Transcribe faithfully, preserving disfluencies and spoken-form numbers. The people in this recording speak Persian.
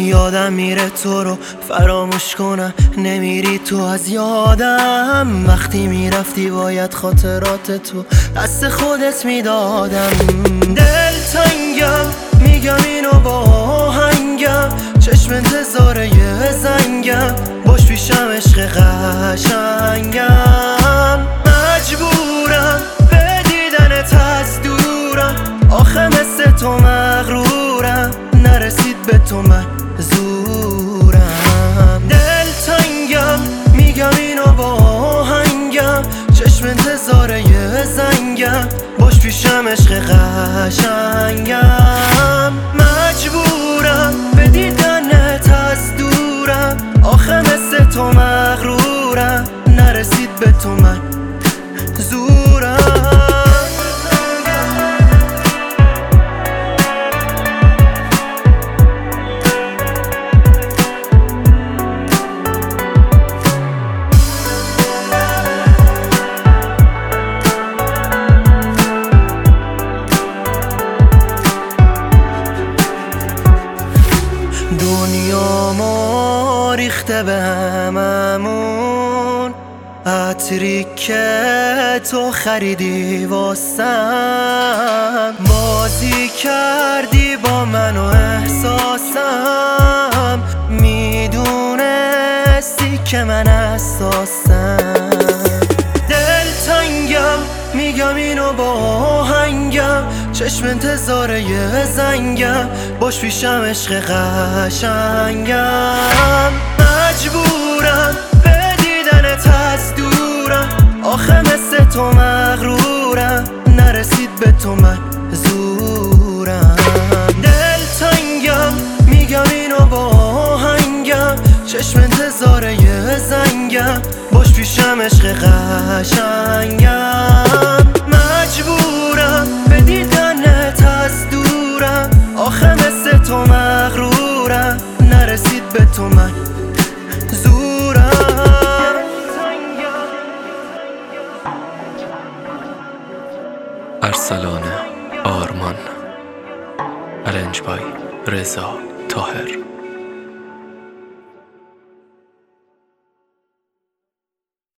یادم میره تو رو فراموش کنم، نمیری تو از یادم. وقتی میرفتی باید خاطرات تو دست خودت میدادم. دل تنگم میگم اینو با آهنگم، چشم انتظار یه زنگم، باش پیشم عشق قشنگم. مجبورم به دیدنت از دورم، آخه مثل تو مغرورم، نرسید به تو من زورم. دل تنگم میگم اینو با آهنگم، چشم انتظار یه زنگم، باش پیشم عشق قشنگم. مجبورم به دیدنت از دورم، آخه مثل تو مغرورم، نرسید به تو من زورم. دنیا ما ریخته به هممون، عطری که تو خریدی واسم، بازی کردی با من و احساسم، میدونستی که من حساسم. دل تنگم میگم اینو با آهنگم، چشم انتظار یه زنگم، باش پیشم عشق قشنگم. مجبورم به دیدنت از دورم، آخه مثل تو مغرورم، نرسید به تو من زورم. دل تنگم میگم اینو با آهنگم، چشم انتظار یه زنگم، باش پیشم عشق قشنگم. مجبورم به دیدنت از دورم، آخه مثل تو مغرورم، نرسید به تو من زورم. ارسلان آرمان، ارنج بای رضا طاهر.